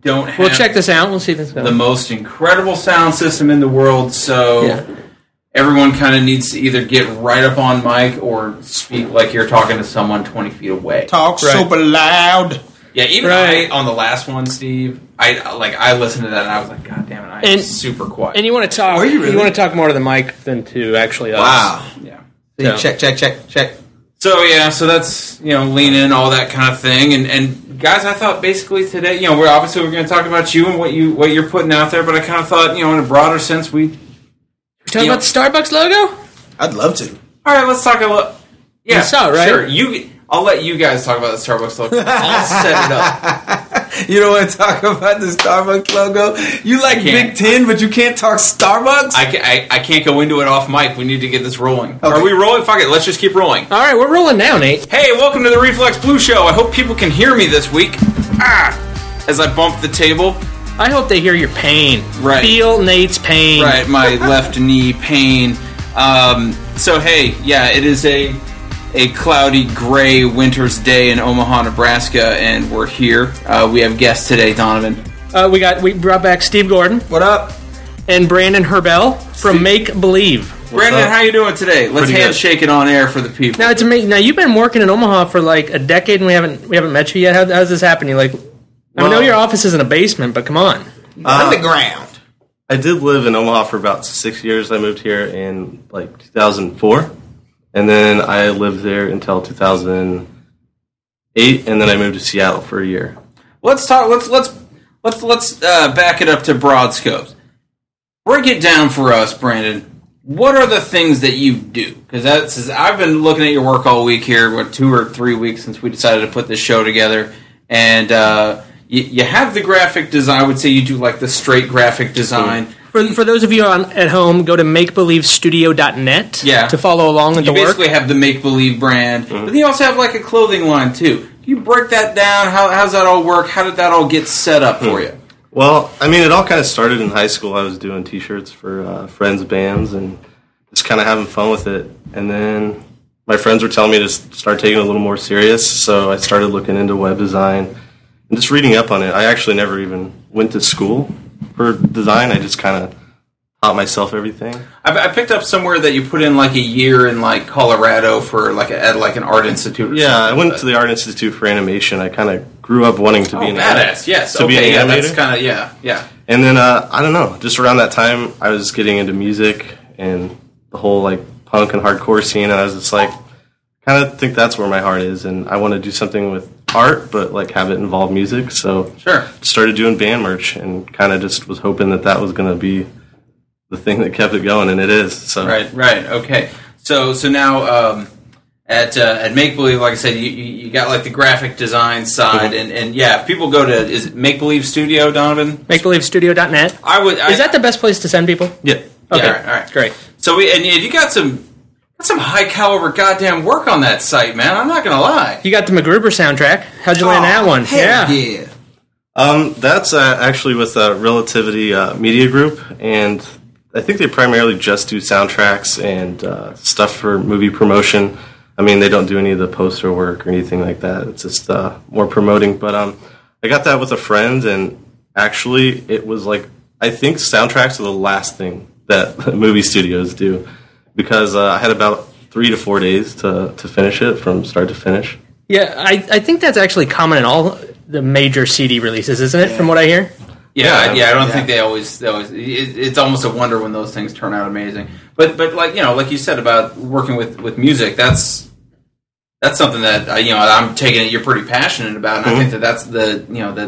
don't have... We'll check this out. We'll see this out. The most incredible sound system in the world, so everyone kind of needs to either get right up on mic or speak like you're talking to someone 20 feet away. Talk super loud. Yeah, even I, on the last one, Steve, I listened to that and I was like, God damn it, I'm super quiet. And you want to talk? Are you really? You want to talk more to the mic than to actually us? Wow. Yeah. So. Check. So that's, lean in, all that kind of thing. And guys, I thought basically today, we're going to talk about you and what you're putting out there, but I kind of thought, in a broader sense, we talk about the Starbucks logo? I'd love to. All right, let's talk a little. Yeah, you saw it, right? Sure. I'll let you guys talk about the Starbucks logo. I'll set it up. You don't want to talk about the Starbucks logo? You like Big Ten, but you can't talk Starbucks? I can't go into it off mic. We need to get this rolling. Okay. Are we rolling? Fuck it. Let's just keep rolling. All right, we're rolling now, Nate. Hey, welcome to the Reflex Blue Show. I hope people can hear me this week. As I bump the table. I hope they hear your pain. Right. Feel Nate's pain. Right, my left knee pain. So, hey, it is a cloudy, gray winter's day in Omaha, Nebraska, and we're here. We have guests today, Donovan. We brought back Steve Gordon. What up? And Brandon Herbell from Make Believe. Brandon, how you doing today? Let's handshake it on air for the people. Now, now you've been working in Omaha for like a decade, and we haven't met you yet. How's this happening? I know your office is in a basement, but come on, underground. I did live in Omaha for about 6 years. I moved here in 2004. And then I lived there until 2008, and then I moved to Seattle for a year. Let's talk. Let's back it up to broad scopes. Break it down for us, Brandon. What are the things that you do? Because I've been looking at your work all week here. 2 or 3 weeks since we decided to put this show together, and you have the graphic design. I would say you do the straight graphic design. For those of you at home, go to makebelievestudio.net to follow along with the work. You basically have the Make Believe brand, but then you also have a clothing line too. Can you break that down? How's that all work? How did that all get set up for you? Well, it all kind of started in high school. I was doing T-shirts for friends' bands and just kind of having fun with it. And then my friends were telling me to start taking it a little more serious, so I started looking into web design and just reading up on it. I actually never even went to school for design. I just kind of taught myself everything. I picked up somewhere that you put in a year in Colorado for at an art institute. Or I went to the Art Institute for animation. I kind of grew up wanting to be an badass. Yes, be an animator. That's kind of yeah. And then I don't know. Just around that time, I was getting into music and the whole punk and hardcore scene, and I was just kind of think that's where my heart is, and I want to do something with art, but have it involve music. So started doing band merch, and kind of just was hoping that was going to be the thing that kept it going, and it is. So right, okay. So now at Make Believe, like I said, you got the graphic design side, and if people go to, is it Make Believe Studio, Donovan? Makebelievestudio.net. Is that the best place to send people? Yeah. Okay. Yeah, all right, great. So you got some high caliber goddamn work on that site, man. I'm not gonna lie. You got the MacGruber soundtrack. How'd you land that one? Yeah. That's actually with Relativity Media Group, and I think they primarily just do soundtracks and stuff for movie promotion. They don't do any of the poster work or anything like that. It's just more promoting. But I got that with a friend, and actually it was I think soundtracks are the last thing that movie studios do, because I had about 3 to 4 days to finish it from start to finish. Yeah, I think that's actually common in all the major CD releases, isn't it, from what I hear? Yeah, I don't think they always it's almost a wonder when those things turn out amazing. But like you said about working with music, that's something that I'm taking it you're pretty passionate about, and I think that's the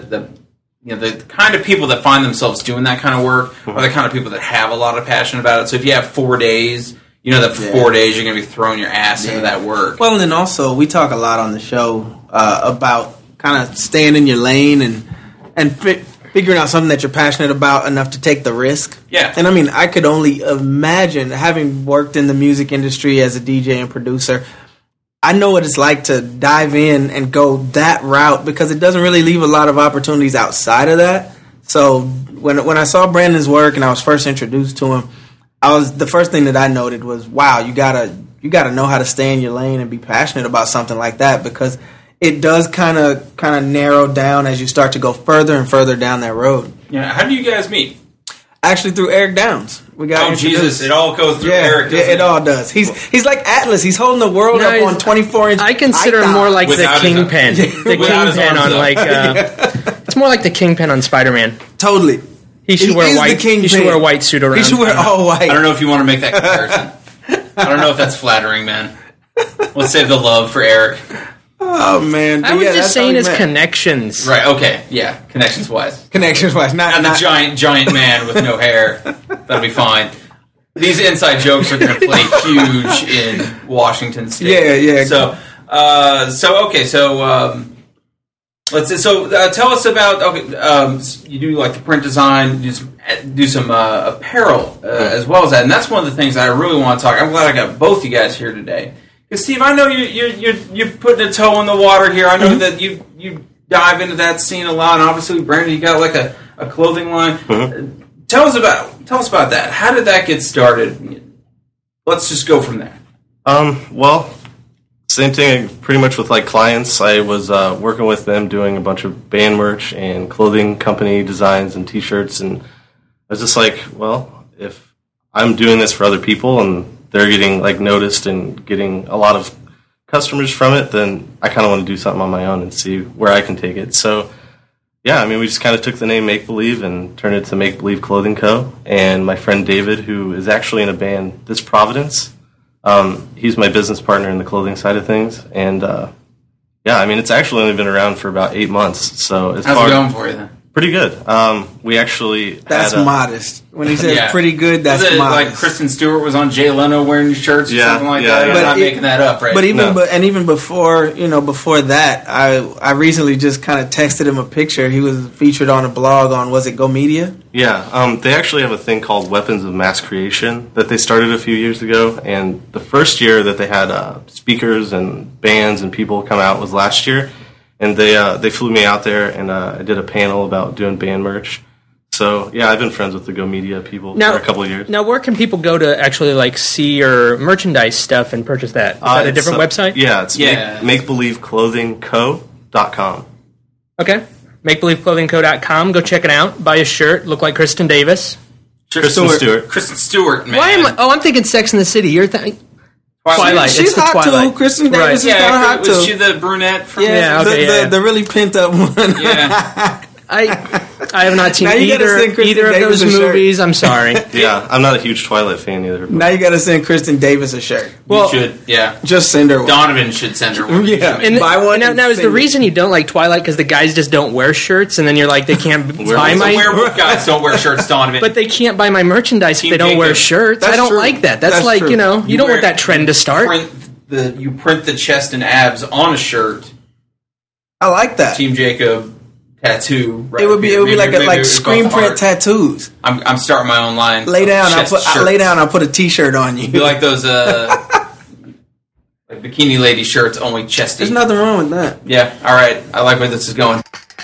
kind of people that find themselves doing that kind of work are the kind of people that have a lot of passion about it. So if you have 4 days, that for 4 days you're going to be throwing your ass into that work. Well, and then also we talk a lot on the show about kind of staying in your lane and figuring out something that you're passionate about enough to take the risk. Yeah. And I could only imagine, having worked in the music industry as a DJ and producer, I know what it's like to dive in and go that route, because it doesn't really leave a lot of opportunities outside of that. So when I saw Brandon's work and I was first introduced to him, the first thing that I noted was, wow, you gotta know how to stay in your lane and be passionate about something like that, because it does kind of narrow down as you start to go further and further down that road. Yeah. How do you guys meet? Actually, through Eric Downs. We got introduced. Jesus! It all goes through Eric. Yeah, it all does. He's like Atlas. He's holding the world up on 24-inch. I consider him more like Without the Kingpin. The Kingpin on like. It's more like the Kingpin on Spider-Man. Totally. He should wear white. He should wear a white suit around. He should wear all white. I don't know if you want to make that comparison. I don't know if that's flattering, man. Let's save the love for Eric. Oh man! I was just saying his connections. Right? Okay. Yeah. Connections wise. Not the giant man with no hair. That'll be fine. These inside jokes are going to play huge in Washington State. Yeah. So okay. Let's see. So tell us about you do like the print design, do some apparel as well as that, and that's one of the things that I really want to talk. I'm glad I got both you guys here today. Because Steve, I know you're putting a toe in the water here. I know that you dive into that scene a lot, and obviously, Brandon, you got like a clothing line. Tell us about that. How did that get started? Let's just go from there. Well, same thing pretty much with like clients. I was working with them doing a bunch of band merch and clothing company designs and T-shirts, and I was just like, well, if I'm doing this for other people and they're getting like noticed and getting a lot of customers from it, then I kind of want to do something on my own and see where I can take it. So yeah, I mean, we just kind of took the name Make Believe and turned it to Make Believe Clothing Co. And my friend David, who is actually in a band, This Providence, he's my business partner in the clothing side of things. And yeah, I mean, it's actually only been around for about 8 months. So how's it going for you then? Pretty good. We actually that's modest. When he says pretty good, that's modest. Like Kristen Stewart was on Jay Leno wearing shirts or something like that. I'm not making that up, right? But even before that, I recently just kind of texted him a picture. He was featured on a blog on, was it Go Media? Yeah, they actually have a thing called Weapons of Mass Creation that they started a few years ago, and the first year that they had speakers and bands and people come out was last year. And they flew me out there, and I did a panel about doing band merch. So, yeah, I've been friends with the Go Media people for a couple of years. Now, where can people go to actually like see your merchandise stuff and purchase that? Is that a different website? Yeah, it's MakeBelieveClothingCo.com. Okay. MakeBelieveClothingCo.com. Go check it out. Buy a shirt. Look like Kristen Davis. Kristen Stewart. Kristen Stewart, man. Why am I? Oh, I'm thinking Sex in the City. You're thinking... Twilight. She's it's hot Twilight. too. Kristen Davis is kind of hot too. Was she the brunette from the really pent up one? Yeah. I have not seen either of those movies. I'm sorry. Yeah, I'm not a huge Twilight fan either. Now you got to send Kristen Davis a shirt. Well, you should, yeah. Just send her one. Donovan should send her one. Yeah, and buy one. Now is the reason you don't like Twilight because the guys just don't wear shirts, and then you're like, they can't buy my werewolf guys don't wear shirts, Donovan. But they can't buy my merchandise if they don't wear shirts. I don't like that. That's like true. You don't want that trend to start. You print the chest and abs on a shirt. I like that. Team Jacob tattoo. Right? It would be like screen print tattoos. I'm starting my own line. Lay down. I'll put a T-shirt on you. Be like those like bikini lady shirts, only chesty. There's nothing wrong with that. Yeah. All right. I like where this is going.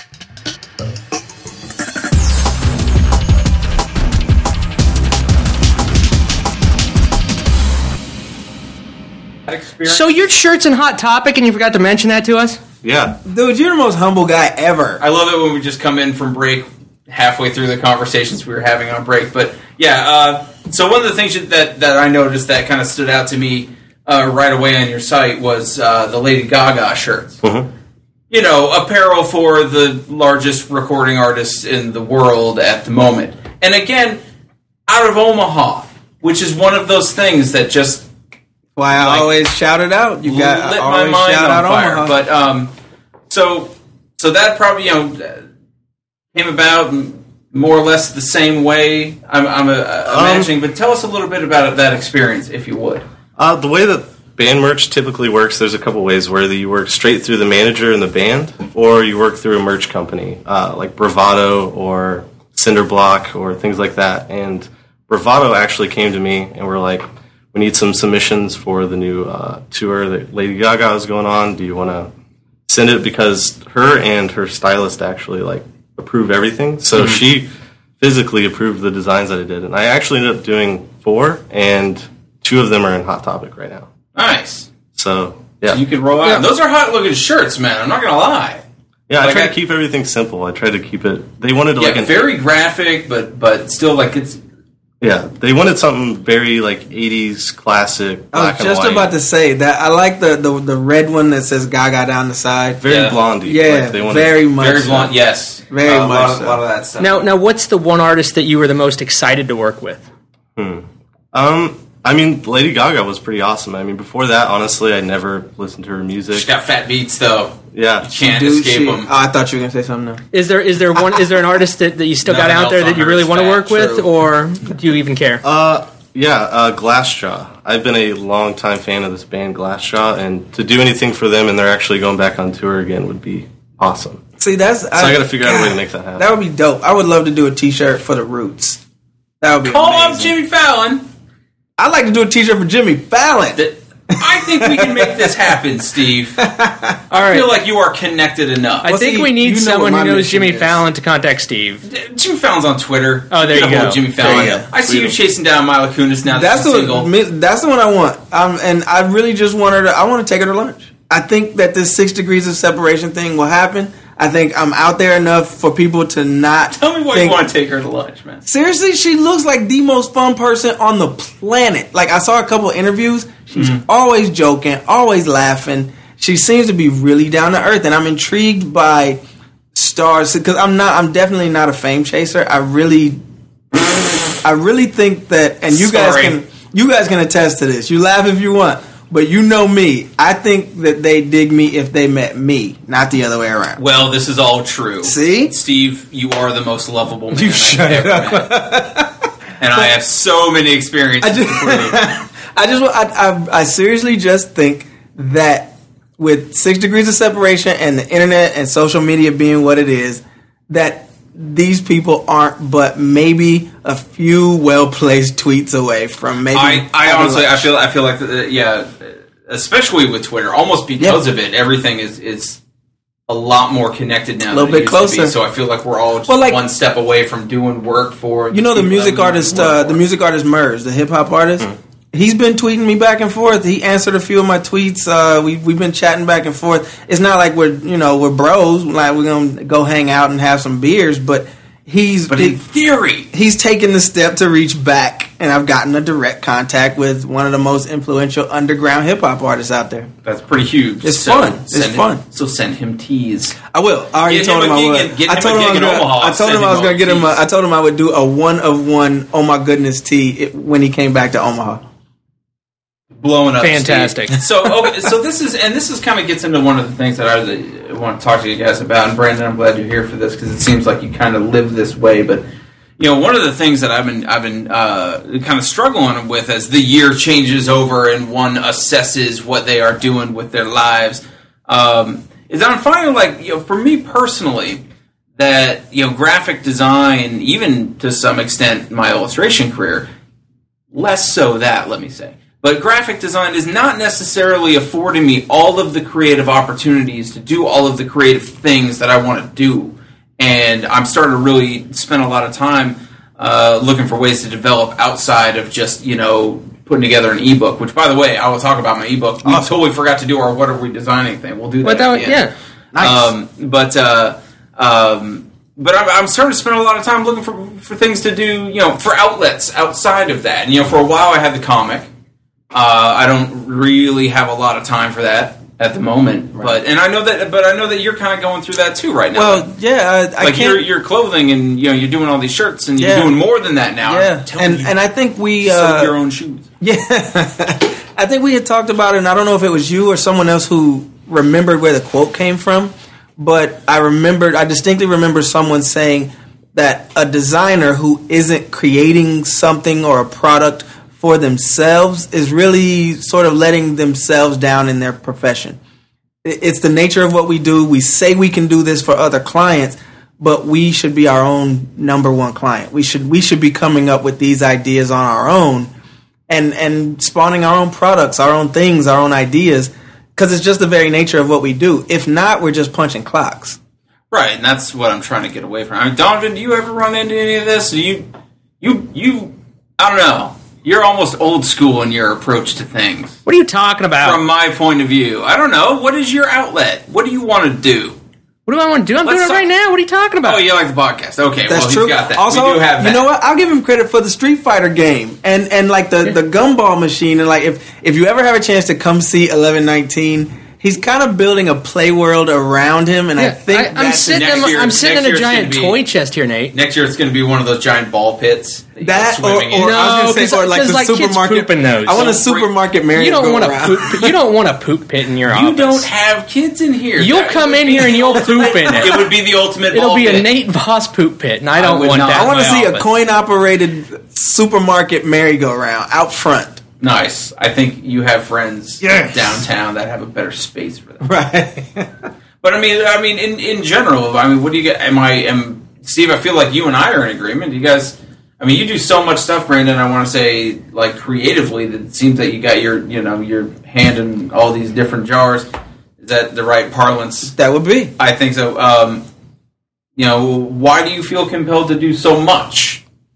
So your shirt's in Hot Topic, and you forgot to mention that to us? Yeah. Dude, you're the most humble guy ever. I love it when we just come in from break halfway through the conversations we were having on break. But, yeah, so one of the things that I noticed that kind of stood out to me right away on your site was the Lady Gaga shirts. Mm-hmm. You know, apparel for the largest recording artists in the world at the moment. And, again, out of Omaha, which is one of those things that just... Why I always shout it out. You got lit my mind on fire. Omaha. But so that probably came about more or less the same way. I'm imagining. But tell us a little bit about that experience, if you would. The way that band merch typically works, there's a couple ways. Whether you work straight through the manager in the band, or you work through a merch company like Bravado or Cinderblock or things like that. And Bravado actually came to me and were like, we need some submissions for the new tour that Lady Gaga is going on. Do you want to send it? Because her and her stylist actually approve everything. So she physically approved the designs that I did. And I actually ended up doing 4, and 2 of them are in Hot Topic right now. Nice. So, Yeah. So you could roll out. Yeah. Those are hot looking shirts, man. I'm not gonna lie. Yeah, I try to keep everything simple. I try to keep it. They wanted very graphic, but still like it's. Yeah, they wanted something very like 80s classic. I was just about to say that I like the red one that says Gaga down the side. Very Blondie. Yeah, like they wanted, very much. Very blonde. Yes, very much. A lot of that stuff. Now, what's the one artist that you were the most excited to work with? I mean, Lady Gaga was pretty awesome. I mean, before that, honestly, I never listened to her music. She's got fat beats, though. Yeah, you can't escape them. I thought you were gonna say something. Now. Is there an artist that you still got out there that you really want to work with, or do you even care? Glassjaw. I've been a long-time fan of this band, Glassjaw, and to do anything for them and they're actually going back on tour again would be awesome. See, I got to figure out a way to make that happen. That would be dope. I would love to do a T-shirt for the Roots. That would be Call amazing. up Jimmy Fallon. I'd like to do a T-shirt for Jimmy Fallon. I think we can make this happen, Steve. I feel like you are connected enough. I think we need someone who knows Jimmy Fallon to contact Steve. Jimmy Fallon's on Twitter. Oh, there you go. Jimmy Fallon. I see you chasing down Mila Kunis now. That's the one I want. And I really just want her to. I want to take her to lunch. I think that this 6 degrees of separation thing will happen. I think I'm out there enough for people to not. Tell me why you want to take her to lunch, man. Seriously, she looks like the most fun person on the planet. Like, I saw a couple of interviews. She's always joking, always laughing. She seems to be really down to earth, and I'm intrigued by stars because I'm definitely not a fame chaser. I really think that, and you guys can attest to this. You laugh if you want. But you know me. I think that they dig me if they met me, not the other way around. Well, this is all true. See? Steve, you are the most lovable man I've ever met. And I have so many experiences I seriously just think that with 6 degrees of separation and the internet and social media being what it is, that these people aren't but maybe a few well-placed tweets away from maybe. I honestly, I feel like, especially with Twitter, almost because of it, everything is a lot more connected now. A little bit closer. So I feel like we're all just one step away from doing work for. You know, the music artist Murs, the hip hop artist. Mm-hmm. He's been tweeting me back and forth. He answered a few of my tweets. We've been chatting back and forth. It's not like we're bros. Like we're gonna go hang out and have some beers. But in theory, he's taken the step to reach back, and I've gotten a direct contact with one of the most influential underground hip hop artists out there. That's pretty huge. It's fun. It's fun. So send him teas. I will. I already told him I would. I told him I was going to get him. I told him I would do a 1-of-1. Oh my goodness, tea when he came back to Omaha. Blowing up, fantastic. So this kind of gets into one of the things that I want to talk to you guys about. And Brandon, I'm glad you're here for this because it seems like you kind of live this way. But one of the things that I've been kind of struggling with as the year changes over and one assesses what they are doing with their lives is that I'm finding like for me personally that graphic design, even to some extent my illustration career, less so that let me say. But graphic design is not necessarily affording me all of the creative opportunities to do all of the creative things that I want to do. And I'm starting to really spend a lot of time looking for ways to develop outside of just, putting together an ebook, which, by the way, I will talk about my ebook. I totally forgot to do our What Are We Designing thing. We'll do that at the end. Yeah. Nice. But I'm starting to spend a lot of time looking for things to do, for outlets outside of that. And, for a while I had the comic. I don't really have a lot of time for that at the moment, right. But I know that you're kind of going through that too right now. Well, yeah, I can't. Your clothing and you're doing all these shirts and you're doing more than that now. Yeah, and I think we sew your own shoes. Yeah, I think we had talked about it, and I don't know if it was you or someone else who remembered where the quote came from, but I distinctly remember someone saying that a designer who isn't creating something or a product for themselves is really sort of letting themselves down in their profession. It's the nature of what we do. We say we can do this for other clients, but we should be our own number one client. We should be coming up with these ideas on our own and spawning our own products, our own things, our own ideas, because it's just the very nature of what we do. If not, we're just punching clocks. Right, and that's what I'm trying to get away from. I mean, Donovan, do you ever run into any of this? I don't know. you're almost old school in your approach to things. What are you talking about? From my point of view, I don't know. What is your outlet? What do you want to do? What do I want to do? I'm doing it right now. What are you talking about? Oh, you like the podcast? Okay, That's well, true. he's got that. Also, we do have that. you know what? I'll give him credit for the Street Fighter game and like the gumball machine. And like if you ever have a chance to come see 1119, he's kind of building a play world around him. And I think I'm sitting in a giant toy chest here, Nate. Next year, it's going to be one of those giant ball pits that you go swimming in. or I was going to say, or like the supermarket. Those. I want a supermarket merry-go-round. You don't want a poop pit in your office. You don't have kids in here. You'll come in here and you'll poop in it. It would be the ultimate. It'll ball be pit. a Nate Voss poop pit, and I don't want that. I want to see office. a coin-operated supermarket merry-go-round out front. Nice. I think you have friends downtown that have a better space for that. Right. But I mean, in general, what do you get? Steve? I feel like you and I are in agreement. You guys, you do so much stuff, Brandon. I want to say, like creatively, that it seems that you got your hand in all these different jars. Is that the right parlance? That would be. I think so. Why do you feel compelled to do so much?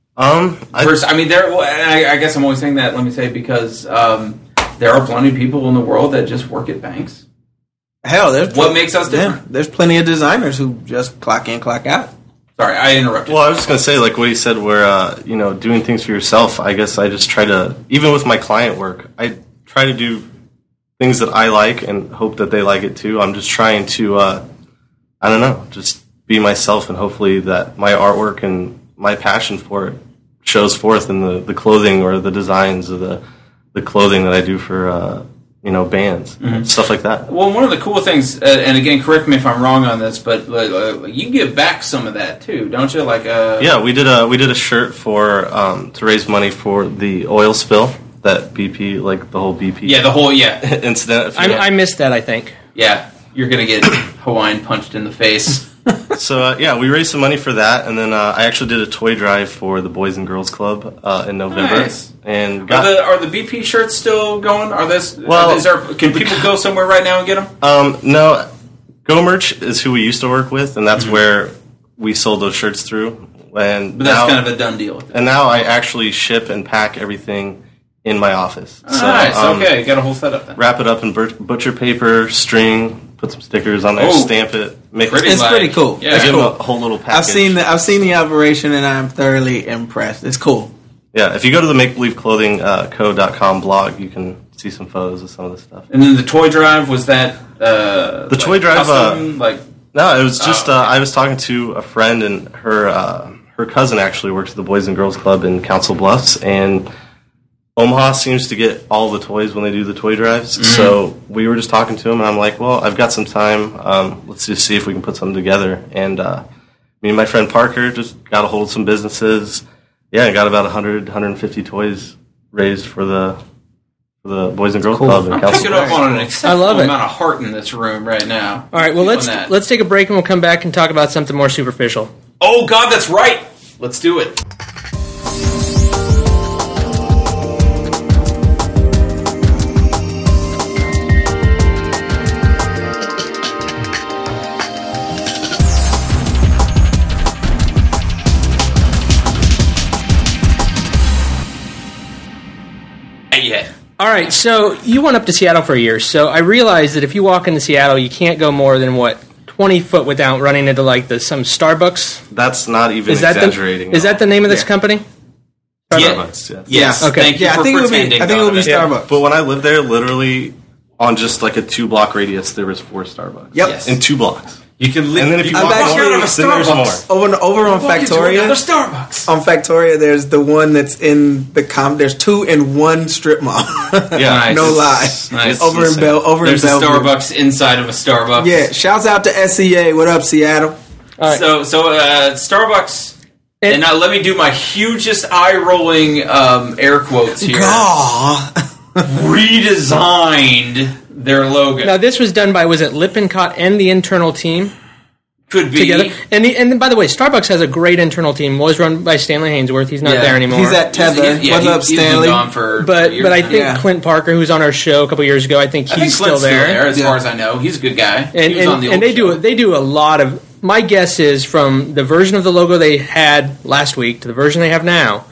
I guess I'm always saying that. Let me say because there are plenty of people in the world that just work at banks. Hell, what makes us different? Yeah, there's plenty of designers who just clock in, clock out. Sorry, I interrupted. Well, I was just going to say, like what he said, where, doing things for yourself, I guess I just try to, even with my client work, I try to do things that I like and hope that they like it too. I'm just trying to, just be myself, and hopefully that my artwork and my passion for it shows forth in the clothing or the designs of the clothing that I do for, bands, stuff like that. Well, one of the cool things, and again, correct me if I'm wrong on this, but you give back some of that too, don't you? Yeah, we did a shirt for to raise money for the oil spill that BP, like the whole BP, incident. I missed that. I think. Yeah, you're gonna get Hawaiian punched in the face. So we raised some money for that, and then I actually did a toy drive for the Boys and Girls Club in November. Nice. And are the BP shirts still going? Can people go somewhere right now and get them? No, Go Merch is who we used to work with, and that's where we sold those shirts through. But that's kind of a done deal. And now I actually ship and pack everything in my office. Nice. Okay, got a whole setup then. Wrap it up in butcher paper, string. Put some stickers on there, stamp it. It's pretty cool. Yeah, give them a whole little package. I've seen the operation, and I'm thoroughly impressed. It's cool. Yeah, if you go to the MakeBelieveClothingCo.com blog, you can see some photos of some of the stuff. And then the toy drive, was that the toy drive? Custom, no, it was just I was talking to a friend, and her cousin actually works at the Boys and Girls Club in Council Bluffs, and Omaha seems to get all the toys when they do the toy drives. Mm-hmm. So we were just talking to him, and I'm like, well, I've got some time. Let's just see if we can put something together. And me and my friend Parker just got a hold of some businesses. Yeah, and got about 150 toys raised for the Boys and Girls Club. I'm picking up on an acceptable amount of heart in this room right now. All right, well, let's take a break, and we'll come back and talk about something more superficial. Oh, God, that's right. Let's do it. All right, so you went up to Seattle for a year, so I realized that if you walk into Seattle, you can't go more than, 20 foot without running into, some Starbucks? That's not even exaggerating. Is that the name of this company? Starbucks, yes. Okay. Thank you for pretending. I think it would be Starbucks. Yeah, but when I lived there, literally on just a 2-block radius, there was 4 Starbucks. Yep. Yes. In 2 blocks. You can live. And then if you walk more, then there's more. Over on Factoria. Another Starbucks. On Factoria, there's the one that's in the there's 2 in 1 strip mall. Yeah, no lie. Nice. Over in Bellevue. There's a Starbucks inside of a Starbucks. Yeah. Shouts out to SCA. What up, Seattle? All right. So Starbucks. And now let me do my hugest eye-rolling air quotes here. Redesigned their logo. Now, this was done by, was it Lippincott and the internal team? Could be. Together. And by the way, Starbucks has a great internal team. Was run by Stanley Hainsworth. He's not there anymore. He's at Tether. What's up, Stanley? But I think Clint Parker, who's on our show a couple years ago, I think he's still there. As far as I know. He's a good guy. And they do a lot of. My guess is from the version of the logo they had last week to the version they have now,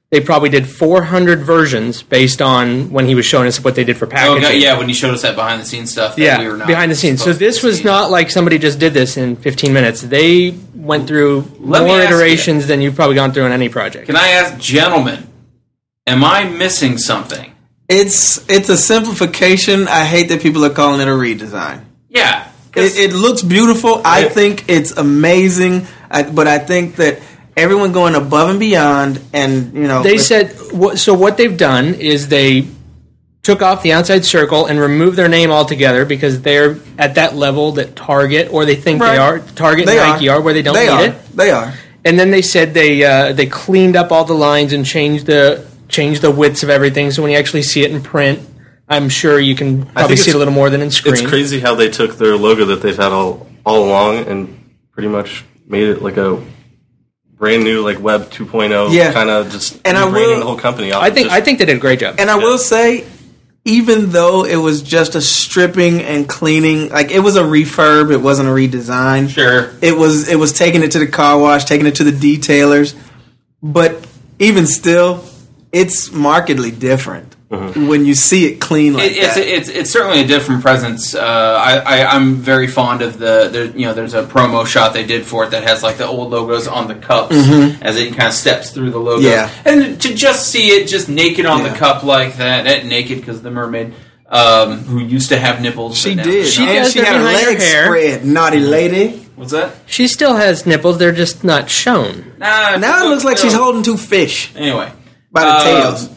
they probably did 400 versions based on when he was showing us what they did for packaging. Oh, yeah, when you showed us that behind-the-scenes stuff. That we were not behind the scenes. So this was not like somebody just did this in 15 minutes. They went through more iterations than you've probably gone through on any project. Can I ask, gentlemen, am I missing something? It's a simplification. I hate that people are calling it a redesign. Yeah. It looks beautiful. I think it's amazing. But I think that everyone going above and beyond, and they said. So what they've done is they took off the outside circle and removed their name altogether because they're at that level that Target, or they think they are, Target and Nike are, where they don't need it. They are. And then they said they cleaned up all the lines and changed the widths of everything. So when you actually see it in print, I'm sure you can probably see it a little more than in screen. It's crazy how they took their logo that they've had all along and pretty much made it like a brand new, like Web 2.0 kind of just rebranding the whole company. I think they did a great job. And I will say, even though it was just a stripping and cleaning, like it was a refurb, it wasn't a redesign. Sure, it was taking it to the car wash, taking it to the detailers, but even still, it's markedly different when you see it clean like that. It's certainly a different presence. I'm very fond of there's a promo shot they did for it that has like the old logos on the cups as it kind of steps through the logo. Yeah. And to just see it just naked on the cup like that naked because the mermaid who used to have nipples. She did. She had a leg spread. Naughty lady. What's that? She still has nipples. They're just not shown. Now it looks like she's holding two fish. Anyway. By the tails.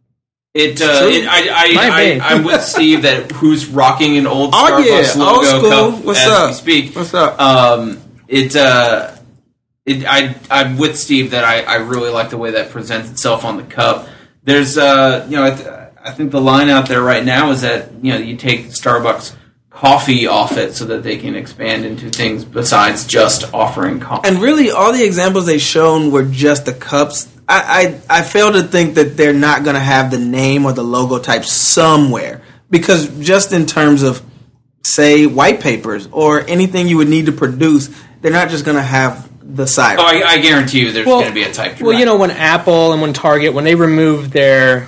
I'm with Steve that who's rocking an old Starbucks logo cup we speak. What's up? I'm with Steve that I really like the way that presents itself on the cup. There's I think the line out there right now is that you take Starbucks coffee off it so that they can expand into things besides just offering coffee. And really, all the examples they've shown were just the cups. I fail to think that they're not going to have the name or the logo type somewhere. Because just in terms of, say, white papers or anything you would need to produce, they're not just going to have the side. Oh, I guarantee you there's going to be a type. Well, when Apple and when Target, when they removed their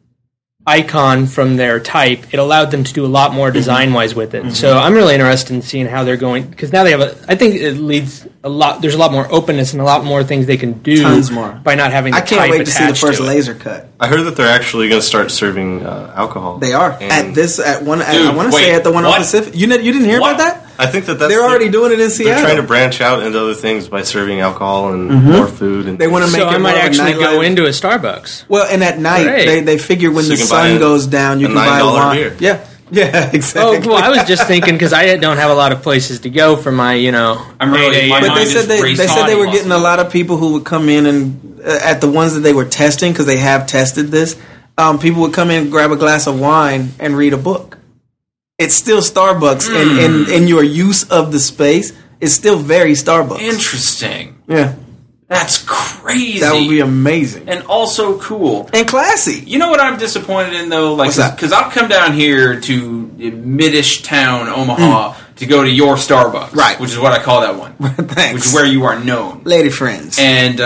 icon from their type, it allowed them to do a lot more design-wise with it. So I'm really interested in seeing how they're going, because now they have I think it leads a lot, there's a lot more openness and a lot more things they can do. Tons more. By not having the type attached to it. I can't wait to see the first laser cut. I heard that they're actually going to start serving alcohol. They are. I want to say at the one on Pacific. You didn't hear about that? I think that's they're already doing it in Seattle. They're trying to branch out into other things by serving alcohol and more food. And they want to make it I might more actually go into a Starbucks. Well, and at night they figure when the sun goes down, you can buy wine. Beer. Yeah, exactly. Oh, well, I was just thinking because I don't have a lot of places to go for my, I'm really. But they said they were getting a lot of people who would come in and at the ones that they were testing because they have tested this. People would come in, grab a glass of wine, and read a book. It's still Starbucks, and in your use of the space, it's still very Starbucks. Interesting. Yeah. That's crazy. That would be amazing. And also cool. And classy. You know what I'm disappointed in, though? Like, because I'll come down here to mid-ish town, Omaha, to go to your Starbucks. Right. Which is what I call that one. Thanks. Which is where you are known. Lady friends. And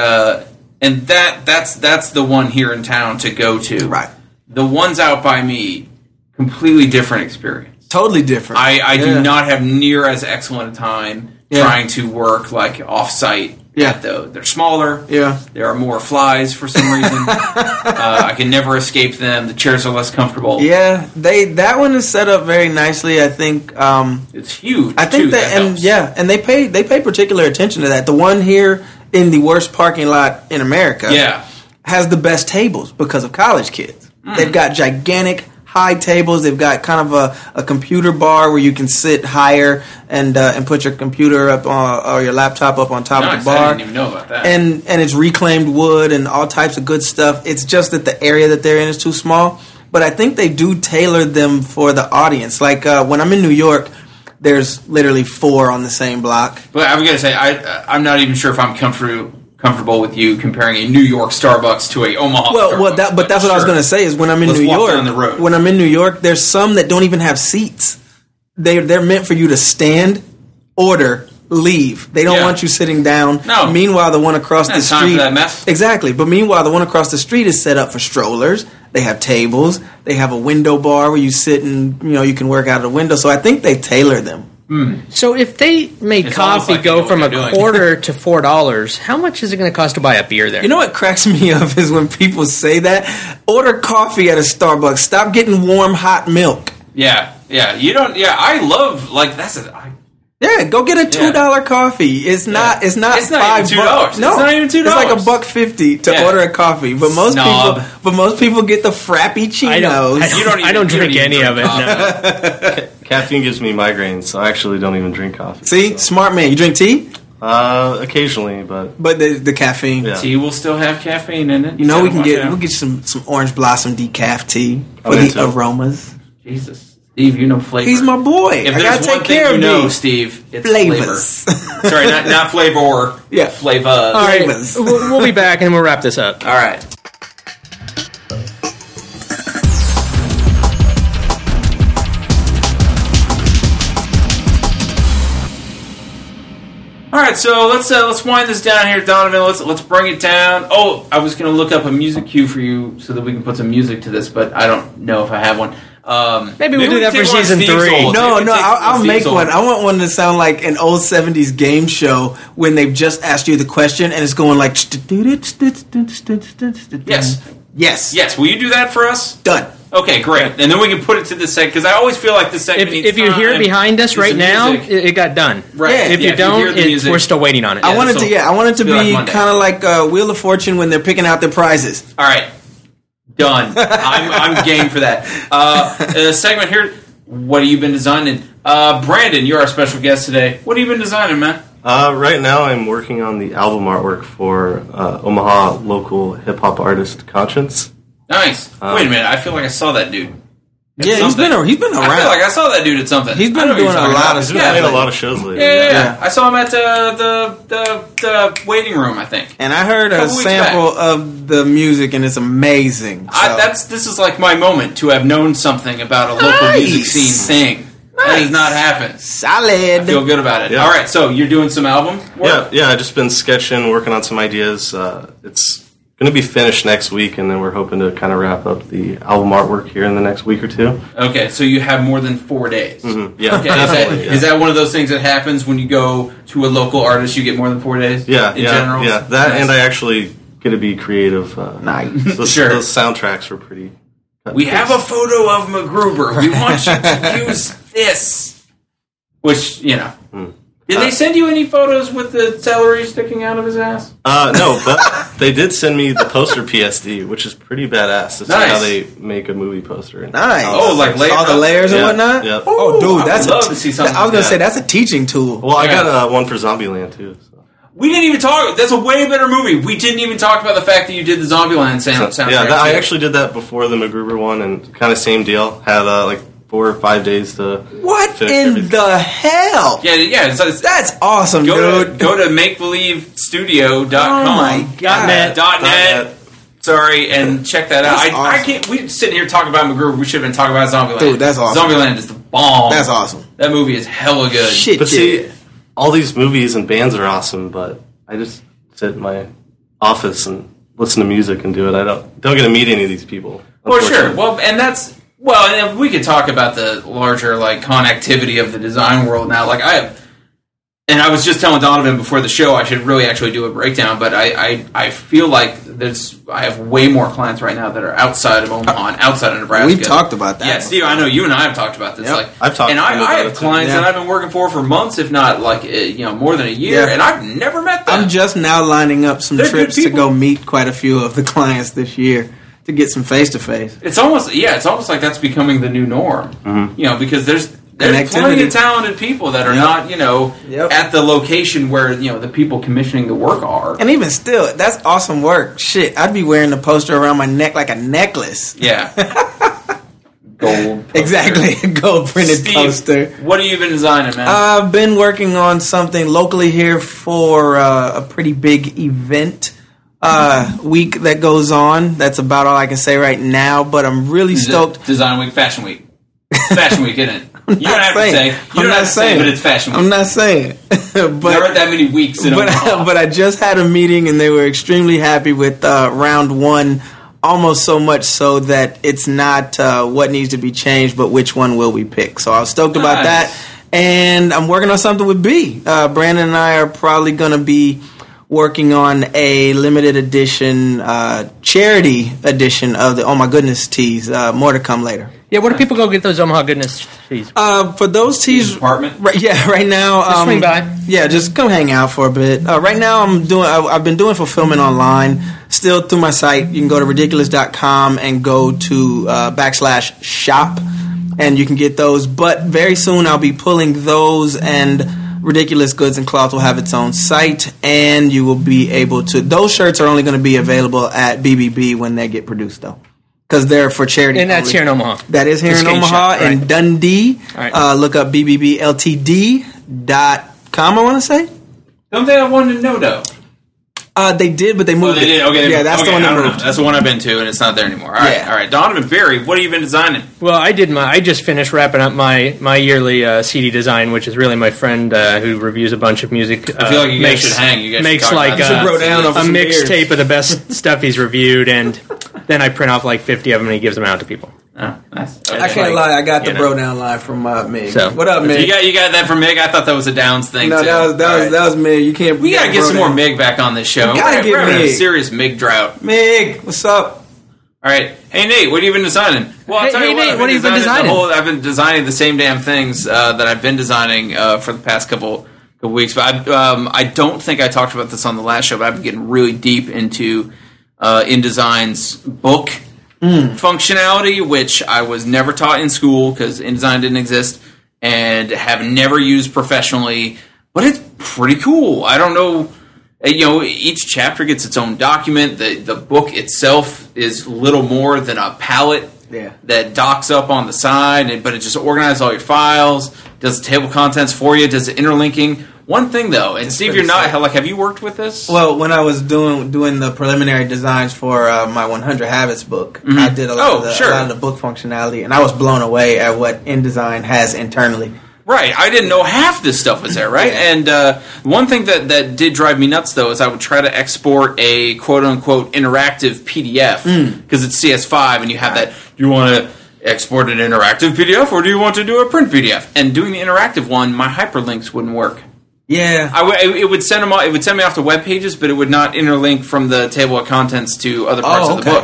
that's the one here in town to go to. Right. The ones out by me, completely different experience. Totally different. I do not have near as excellent a time trying to work like off-site. Yeah, they're smaller. Yeah, there are more flies for some reason. I can never escape them. The chairs are less comfortable. Yeah, that one is set up very nicely. I think it's huge. I think and they pay particular attention to that. The one here in the worst parking lot in America, has the best tables because of college kids. They've got gigantic high tables. They've got kind of a computer bar where you can sit higher and put your computer up or your laptop up on top of the bar. I didn't even know about that. And it's reclaimed wood and all types of good stuff. It's just that the area that they're in is too small. But I think they do tailor them for the audience. Like when I'm in New York, there's literally 4 on the same block. But I'm going to say, I'm not even sure if I'm comfortable with you comparing a New York Starbucks to a Omaha Starbucks. But that's what I was going to say is when I'm in New York, down the road. When I'm in New York, there's some that don't even have seats. They're meant for you to stand, order, leave. They don't Yeah. want you sitting down. No. Meanwhile, the one across the Time street. for that mess. Exactly. But meanwhile, the one across the street is set up for strollers. They have tables. They have a window bar where you sit and you can work out of the window. So I think they tailor them. So if they made It's almost coffee like they know go what from they're a doing. quarter to $4, how much is it going to cost to buy a beer there? You know what cracks me up is when people say that. Order coffee at a Starbucks. Stop getting warm, hot milk. Yeah. You don't. Yeah, I love Yeah, go get a $2 coffee. It's not. It's not It's not $5. even $2. No, It's not even $2. It's like $1.50 to Yeah. order a coffee. But most Snob. people get the Frappuccinos. I don't drink any of it. coffee. No. Caffeine gives me migraines, so I actually don't even drink coffee. See, smart man. You drink tea, Occasionally, but but the caffeine. Yeah. Tea will still have caffeine in it. You know, we gotta can watch get out. we'll get some orange blossom decaf tea for I'm the into it. aromas. Jesus, Steve, you know flavor. He's my boy. If I there's gotta one take thing care you of know, these Steve, it's flavors. flavor. Sorry, not flavor. Yeah. Flavor. All right, Flavors. we'll be back and we'll wrap this up. All right. All right, so let's wind this down here, Donovan. Let's bring it down. Oh, I was going to look up a music cue for you so that we can put some music to this, but I don't know if I have one. Maybe we'll do that take for one of season Steve's 3. old. No, Maybe take I'll Steve's make old. one. I want one to sound like an old 70s game show when they've just asked you the question and it's going like... Yes. Yes. Will you do that for us? Done. Okay, great. And then we can put it to this segment, because I always feel like this segment needs If you hear it time. behind us Need right some now, music. it got done. Right. Yeah. If Yeah, you don't, hear the music- we're still waiting on it. I want it to feel like be Monday. kind of like Wheel of Fortune when they're picking out their prizes. All right. Done. I'm game for that. Segment here. What have you been designing? Brandon, you're our special guest today. What have you been designing, man? right now I'm working on the album artwork for Omaha local hip hop artist Conscience. Nice. Wait a minute. I feel like I saw that dude. at Yeah, he's something. been around. I feel like I saw that dude at something. He's been I know who doing you're a talking lot about. of He's been stuff. playing a lot of shows lately. Yeah. I saw him at the waiting room, I think. And I heard a Couple weeks sample of the music, and it's amazing. So. This is like my moment to have known something about a local music Nice. scene thing. That has not happened. Solid. I feel good about it. Yeah. All right, so you're doing some album work? Yeah, I've just been sketching, working on some ideas. It's going to be finished next week, and then we're hoping to kind of wrap up the album artwork here in the next week or two. Okay, so you have more than 4 days. Mm-hmm. Yeah, Okay, definitely. is that one of those things that happens when you go to a local artist? You get more than 4 days. Yeah, in general. yeah. That Nice. and I actually get to be creative. Nice. Those, Sure. those soundtracks were pretty. We have a photo of MacGruber. We want you to use this. Which did they send you any photos with the celery sticking out of his ass? No, but they did send me the poster PSD, which is pretty badass. To see Nice. how they make a movie poster. Nice. Oh, like layer- all the layers and Yeah, whatnot. yeah. Oh, dude, I that's would love to see something I was gonna like say that. that's a teaching tool. Well, I Yeah. got one for Zombieland too. So. We didn't even talk. That's a way better movie. We didn't even talk about the fact that you did the Zombieland soundtrack. Yeah, I too. actually did that before the MacGruber one, and kind of same deal. Had like 4 or 5 days to What finish in everything. the hell? Yeah. It's That's awesome, go dude. to makebelievestudio.com. Oh my God. .net. Sorry, and check that out. That's I awesome. can't. We sitting here talking about MacGruber. We should have been talking about Zombieland. Dude, that's awesome. Zombieland is the bomb. That's awesome. That movie is hella good. Shit, But see, yeah. all these movies and bands are awesome, but I just sit in my office and listen to music and do it. I don't get to meet any of these people. Well, sure. unfortunately. Well, and that's and we could talk about the larger like connectivity of the design world now. Like I was just telling Donovan before the show, I should really actually do a breakdown. But I feel like I have way more clients right now that are outside of Omaha and outside of Nebraska. We've talked about that. Yeah, Steve, I know you and I have talked about this. Yep. Like I've talked and to him I about have it, too. clients Yeah. that I've been working for months, if not like more than a year, Yeah. and I've never met them. I'm just now lining up some They're good trips to people. go meet quite a few of the clients this year to get some face to face. It's almost like that's becoming the new norm. Because there's plenty Connectivity. of talented people that are Yep. not Yep. at the location where the people commissioning the work are. And even still, that's awesome work. Shit, I'd be wearing the poster around my neck like a necklace. Yeah, gold. poster. Exactly, a gold printed Steve, poster. what have you been designing, man? I've been working on something locally here for a pretty big event week that goes on. That's about all I can say right now, but I'm really stoked. Design Week, Fashion Week, Fashion Week, isn't it? You don't have to say. You don't have to say, but it's Fashion Week. I'm not saying. But there aren't that many weeks in Omaha. But I just had a meeting, and they were extremely happy with round one. Almost so much so that it's not what needs to be changed, but which one will we pick. So I was stoked about that. And I'm working on something with B. Brandon and I are probably going to be working on a limited edition, charity edition of the Oh My Goodness tees. More to come later. Yeah, where do people go get those Omaha Goodness tees? For those tees, apartment. Right now, just swing by. Yeah, just come hang out for a bit. Right now, I've been doing fulfillment online, still through my site. You can go to ridiculous.com and go to /shop, and you can get those. But very soon, I'll be pulling those, and Ridiculous Goods and Cloth will have its own site, and you will be able to. Those shirts are only going to be available at BBB when they get produced, though. Because they're for charity. And that's here in Omaha. That is here in Omaha. And Dundee. Right. Look up BBBLTD.com, I want to say. Don't they have one in Nodo? They did, but they moved they did? Okay. Yeah, that's the one that moved. That's the one I've been to, and it's not there anymore. All right. Donovan Berry, what have you been designing? Well, I just finished wrapping up my yearly CD design, which is really my friend who reviews a bunch of music. I feel like you guys should hang. You guys makes should like a mixtape of the best stuff he's reviewed, and then I print off like 50 of them and he gives them out to people. Oh, nice. I can't lie. I got the bro down line from Mig. So, what up, Mig? You got that from Mig? I thought that was a Downs thing. No, too. that was Mig. You can't. We gotta get some more Mig back on this show. Gotta get Mig. A serious Mig drought. Mig, what's up? All right, hey Nate, what have you been designing? Well, I'll tell you Nate, what have you been designing? I've been designing the same damn things that I've been designing for the past couple weeks. But I don't think I talked about this on the last show. But I've been getting really deep into InDesign's book functionality, which I was never taught in school because InDesign didn't exist, and have never used professionally. But it's pretty cool. I don't know. Each chapter gets its own document. The book itself is little more than a palette that docks up on the side, but it just organizes all your files, does table contents for you, does the interlinking. One thing though, and Steve, you're not have you worked with this? Well, when I was doing the preliminary designs for my 100 Habits book, I did a lot of the book functionality, and I was blown away at what InDesign has internally. Right, I didn't know half this stuff was there, right? And one thing that did drive me nuts, though, is I would try to export a quote-unquote interactive PDF, because it's CS5, and you have that, do you want to export an interactive PDF, or do you want to do a print PDF? And doing the interactive one, my hyperlinks wouldn't work. Yeah. It would send them. It would send me off to web pages, but it would not interlink from the table of contents to other parts of the book.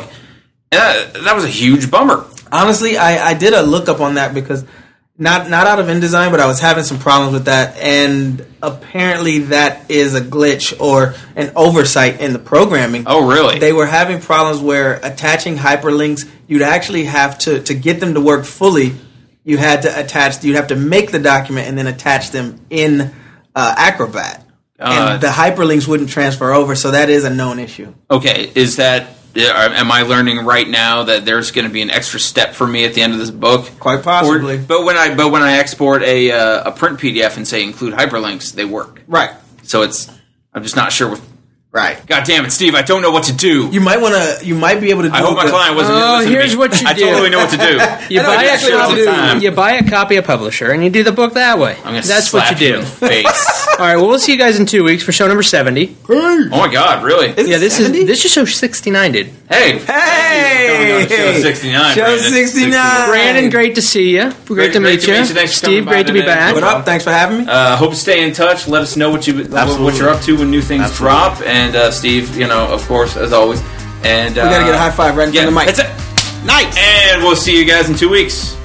And that was a huge bummer. Honestly, I did a lookup on that because not out of InDesign, but I was having some problems with that, and apparently that is a glitch or an oversight in the programming. Oh, really? They were having problems where attaching hyperlinks, you'd actually have to get them to work fully. You'd have to make the document and then attach them in Acrobat. And the hyperlinks wouldn't transfer over, so that is a known issue. Okay, am I learning right now that there's going to be an extra step for me at the end of this book? Quite possibly. But when I export a print PDF and say include hyperlinks, they work. Right. So I'm just not sure. Right. God damn it, Steve! I don't know what to do. You might be able to. I hope my client wasn't. Listening here's to me. what you do. I totally know what to do. You buy a copy of Publisher and you do the book that way. That's what you do. In the face. All right. Well, we'll see you guys in 2 weeks for show number 70. Oh my God! Really? This is show 69, dude. Hey! Show 69. Show 69. Brandon, great to see you. Great to meet you. Steve, great to be back. What up? Thanks for having me. Hope to stay in touch. Let us know what you're up to when new things drop. And Steve, of course, as always. And we gotta get a high five right in front of the mic. That's it. Nice. And we'll see you guys in 2 weeks.